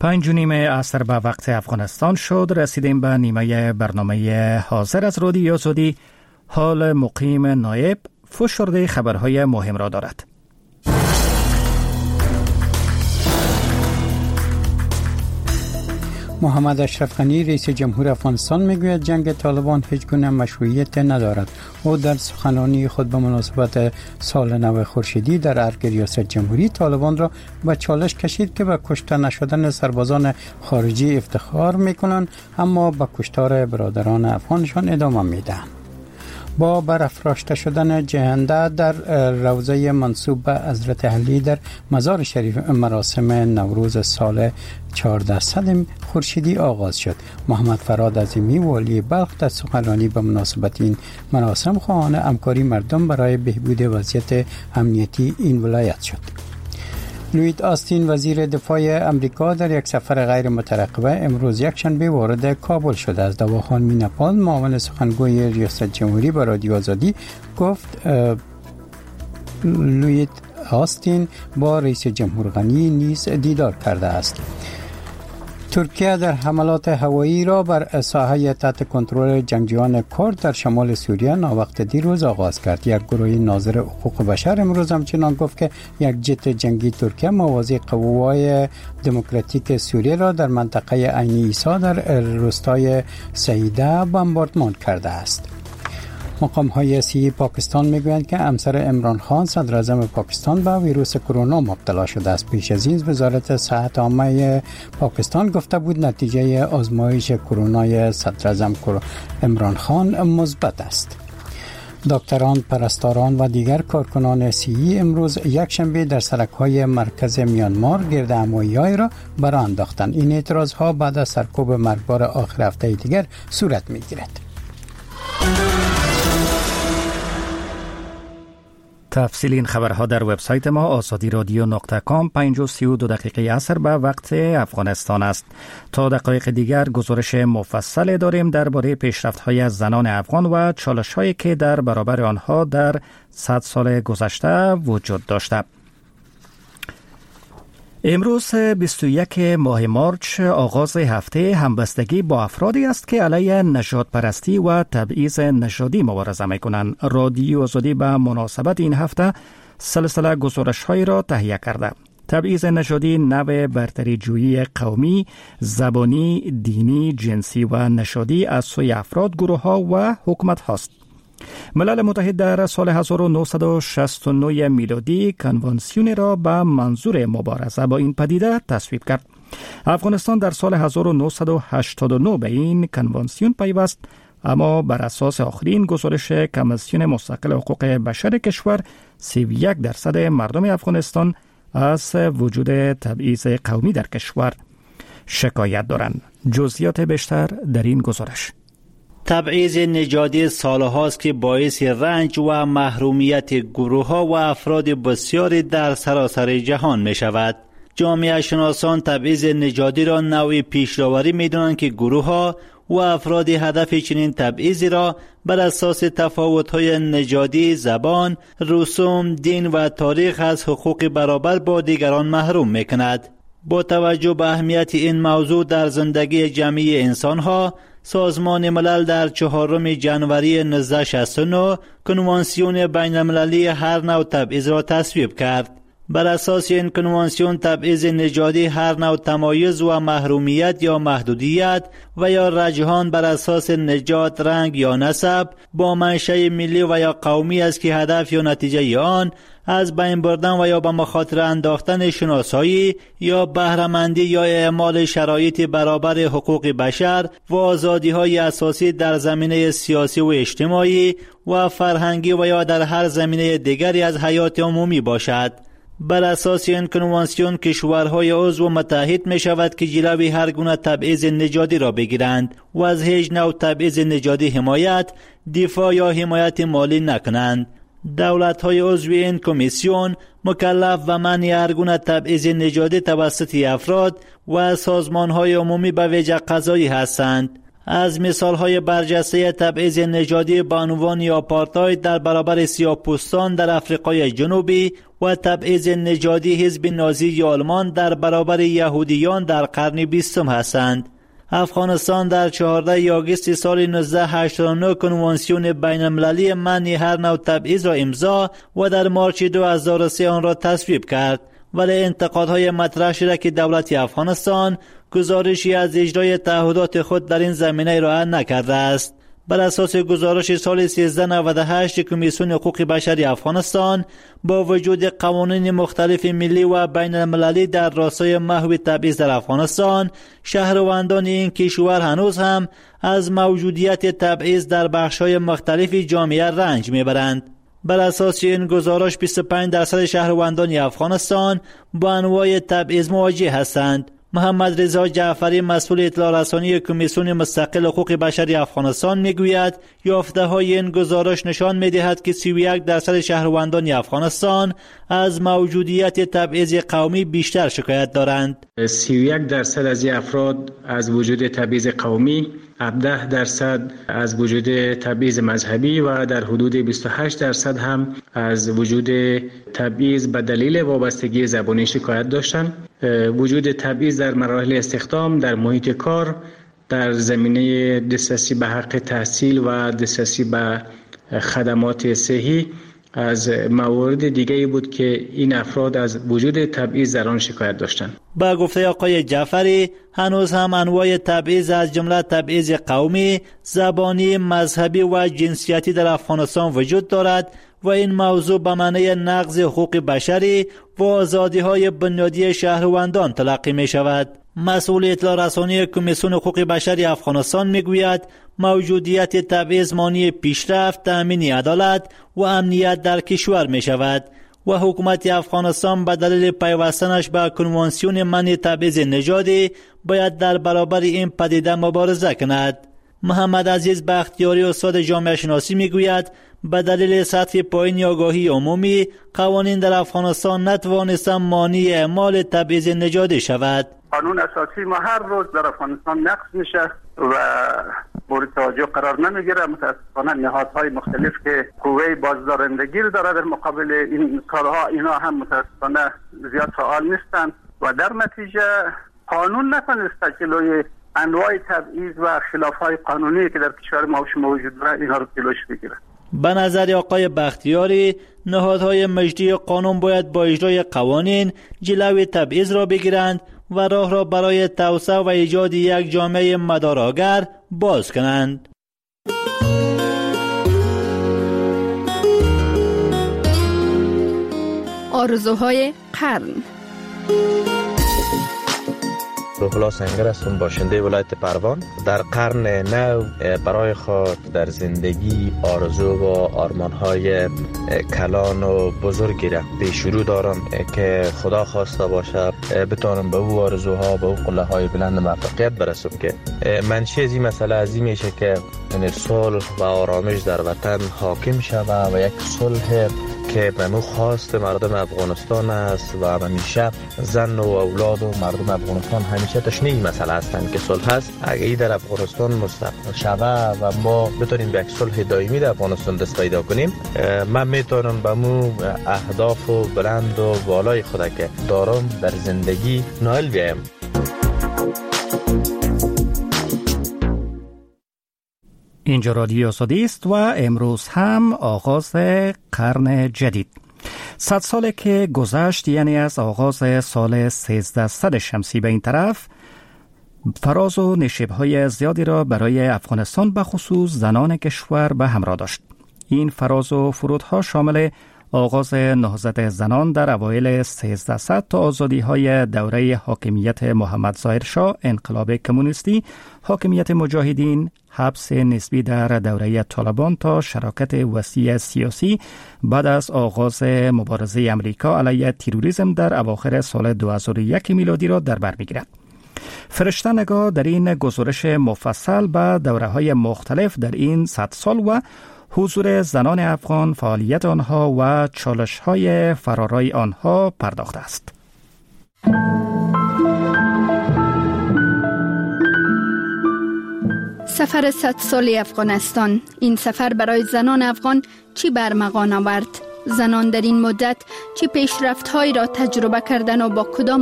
5:30 عصر به وقت افغانستان شد. رسیدیم به نیمه برنامه حاضر از رادیو آزادی. حال مقیم نایب فشرده خبرهای مهم را دارد. محمد اشرف غنی رئیس جمهور افغانستان میگوید جنگ طالبان هیچ گونه مشروعیت ندارد. او در سخنرانی خود به مناسبت سال نو خورشیدی در ارگ ریاست جمهوری طالبان را به چالش کشید که به کشته نشدن سربازان خارجی افتخار میکنند، اما به کشتار برادران افغانشان ادامه میدهند. با برافراشته شدن جهنده در روضه منسوب به حضرت علی در مزار شریف مراسم نوروز سال 1400 خورشیدی آغاز شد. محمد فراد عظیمی والی بلخ در سخنرانی به مناسبت این مراسم خواهان همکاری مردم برای بهبود وضعیت امنیتی این ولایت شد. لوید آستین وزیر دفاع امریکا در یک سفر غیر مترقبه امروز یکشنبه وارد کابل شده است. دواخان میناپال معاون سخنگوی ریاست جمهوری به رادیو آزادی گفت لوید آستین با رئیس جمهور غنی نیز دیدار کرده است. ترکیه در حملات هوایی را بر ساحه تحت کنترل جنگجویان کرد در شمال سوریه ناوقت دیروز آغاز کرد. یک گروه ناظر حقوق بشر امروز همچنان گفت که یک جت جنگی ترکیه موازی قوای دموکراتیک سوریه را در منطقه عین عیسی در روستای سعیده بمباردمان کرده است. مقام‌های صحی پاکستان میگویند که همسر عمران خان صدر اعظم پاکستان به ویروس کرونا مبتلا شده است. پیش از این وزارت صحت عامه پاکستان گفته بود نتیجه آزمایش کرونای صدر اعظم عمران خان مثبت است. دکتران، پرستاران و دیگر کارکنان صحی امروز یکشنبه در سرک‌های مرکز میانمار گردهمایی‌های را برآ انداختند. این اعتراض‌ها بعد از سرکوب مرگبار آخر هفته دیگر صورت می‌گیرد. تفصیل این خبرها در وبسایت ما azadiradyo.com. 5:32 عصر به وقت افغانستان است. تا دقایق دیگر گزارش مفصل داریم درباره پیشرفت‌های زنان افغان و چالش‌هایی که در برابر آنها در 100 سال گذشته وجود داشته. امروز 21 ماه مارچ آغاز هفته همبستگی با افرادی است که علیه نژاد پرستی و تبعیض نژادی مبارزه می‌کنند. رادیو آزادی به مناسبت این هفته سلسله گزارش‌هایی را تهیه کرده. تبعیض نژادی نوع برتری جویی قومی، زبانی، دینی، جنسی و نژادی از سوی افراد، گروه‌ها و حکومت‌هاست. ملل متحد در سال 1969 میلادی کنوانسیون را به منظور مبارزه با این پدیده تصویب کرد. افغانستان در سال 1989 به این کنوانسیون پیوست، اما بر اساس آخرین گزارش کمیسیون مستقل حقوق بشر کشور 31% مردم افغانستان از وجود تبعیض قومی در کشور شکایت دارند. جزئیات بیشتر در این گزارش. تبعیض نژادی سالهاست که باعث رنج و محرومیت گروه‌ها و افراد بسیاری در سراسر جهان می شود. جامعه شناسان تبعیض نژادی را نوعی پیش‌روی می‌دانند که گروه‌ها و افراد هدف چنین تبعیضی را بر اساس تفاوت‌های نژادی، زبان، رسوم، دین و تاریخ از حقوق برابر با دیگران محروم می‌کند. با توجه به اهمیت این موضوع در زندگی جمعی انسان‌ها، سازمان ملل در 4 جنوری 1969 کنوانسیون بین المللی هر نوع تبعیض را تصویب کرد. بر اساس این کنوانسیون تبعیض نژادی هر نوع تمایز و محرومیت یا محدودیت و یا رجحان بر اساس نژاد، رنگ یا نسب با منشأ ملی و یا قومی است که هدف یا نتیجه آن از بین بردن و یا به مخاطره انداختن شناسایی یا بهره‌مندی یا اعمال شرایط برابر حقوق بشر و آزادی‌های اساسی در زمینه سیاسی و اجتماعی و فرهنگی و یا در هر زمینه دیگری از حیات عمومی باشد. بر اساس این کنوانسیون کشورهای عضو متحد می شود که جلوی هر گونه تبعیض نژادی را بگیرند و از هیچ نوع تبعیض نژادی حمایت، دفاع یا حمایت مالی نکنند. دولت‌های عضو این کمیسیون مکلف و منع هر گونه تبعیض نژادی توسط افراد و سازمان‌های عمومی به ویژه قضایی هستند. از مثالهای برجسته تبعیض نژادی به عنوان آپارتاید در برابر سیاه‌پوستان در آفریقای جنوبی و تبعیض نژادی حزب نازی آلمان در برابر یهودیان در قرن 20 هستند. افغانستان در 14 آگوست سال 1989 کنوانسیون بین المللی منع هر نوع تبعیض را امضا و در مارچ 2003 آن را تصویب کرد، ولی انتقادهای مطرح شده که دولت افغانستان گزارشی از اجرای تعهدات خود در این زمینه ارائه نکرده است. بر اساس گزارش سال 1398 کمیسیون حقوق بشر افغانستان، با وجود قوانین مختلف ملی و بین المللی در راستای محو تبعیض در افغانستان، شهروندان این کشور هنوز هم از موجودیت تبعیض در بخش‌های مختلف جامعه رنج میبرند. بر اساس این گزارش 25% شهروندان افغانستان با انواع تبعیض مواجه هستند. محمد رضا جعفری مسئول اطلاع رسانی کمیسیون مستقل حقوق بشر افغانستان میگوید یافته‌های این گزارش نشان می‌دهد که 31% شهروندان افغانستان از موجودیت تبعیض قومی بیشتر شکایت دارند. 31% از افراد از وجود تبعیض قومی، 17% از وجود تبعیض مذهبی و در حدود 28% هم از وجود تبعیض به دلیل وابستگی زبانی شکایت داشتند. وجود تبعیض در مراحل استخدام، در محیط کار، در زمینه دسترسی به حق تحصیل و دسترسی به خدمات صحی از موارد دیگری بود که این افراد از وجود تبعیض در آن شکایت داشتند. با گفته آقای جعفری، هنوز هم انواع تبعیض از جمله تبعیض قومی، زبانی، مذهبی و جنسیتی در افغانستان وجود دارد و این موضوع به معنی نقض حقوق بشری و آزادی‌های بنیادی شهروندان تلقی می شود. مسئول اطلاع رسانی کمیسیون حقوق بشر افغانستان میگوید موجودیت تبعیض مانع پیشرفت، تأمین عدالت و امنیت در کشور می شود و حکومت افغانستان به دلیل پیوستنش به کنوانسیون منع تبعیض نژادی باید در برابر این پدیده مبارزه کند. محمد عزیز بختیاری استاد جامعه شناسی میگوید به دلیل سطح پایین آگاهی عمومی قوانین در افغانستان نتوانستند مانع اعمال تبعیض نژادی شود. قانون اساسی ما هر روز در افغانستان نقض میشه و مورد توجه قرار نمیگیره. متاسفانه نهادهای مختلف که قوه بازدارندگی داره در مقابل این کارها، اینا هم متاسفانه زیاد فعال نیستند و در نتیجه قانون نتونسته جلوی انواع تبعیض و خلافهای قانونی که در کشور ما موجود داره اینها رو جلوش بگیره. به نظر آقای بختیاری، نهادهای مجری قانون باید با اجرای قوانین جلوی تبعیض را بگیرند و راه را برای توسعه و ایجاد یک جامعه مدارآگر باز کنند. آرزوهای قرن. روح الله سنگر هستم، باشنده ولایت پروان. در قرن نو برای خود در زندگی آرزو و آرمان‌های کلان و بزرگی را پیش رو دارم که خدا خواسته باشه بتونم به او آرزوها، به او قله‌های بلند موفقیت برسم که منشأ از این مسئله از این میشه که صلح و آرامش در وطن حاکم شود و یک صلح که به خواست مردم افغانستان است و همیشه زن و اولاد و مردم افغانستان همیشه تشنه این مسئله هستند که صلح هست. اگه این در افغانستان مستقر شود و ما بتونیم به یک صلح دائمی در افغانستان دست پیدا کنیم، من میتونم به مو اهداف و بلند و بالای خود که دارم در زندگی نائل بیایم. اینجا رادیو آزادی است و امروز هم آغاز قرن جدید. 100 ساله که گذشت، یعنی از آغاز سال 1300 شمسی به این طرف، فراز و نشیب‌های زیادی را برای افغانستان به خصوص زنان کشور به همراه داشت. این فراز و فرودها شامل آغاز نهضت زنان در اوایل 1300 تا آزادی‌های دوره حاکمیت محمد ظاهر شاه، انقلاب کمونیستی، حاکمیت مجاهدین، حبس نسبی در دوره طالبان تا شراکت وسیع سیاسی بعد از آغاز مبارزه امریکا علیه تروریسم در اواخر سال 2001 میلادی را در بر می‌گیرد. فرشته نگاه در این گزارش مفصل به دوره‌های مختلف در این 100 سال و حضور زنان افغان، فعالیت آنها و چالش‌های فرارای آنها پرداخته است. سفر 100 ساله افغانستان. این سفر برای زنان افغان چی برمغان آورد؟ زنان در این مدت چه پیشرفت‌هایی را تجربه کردن و با کدام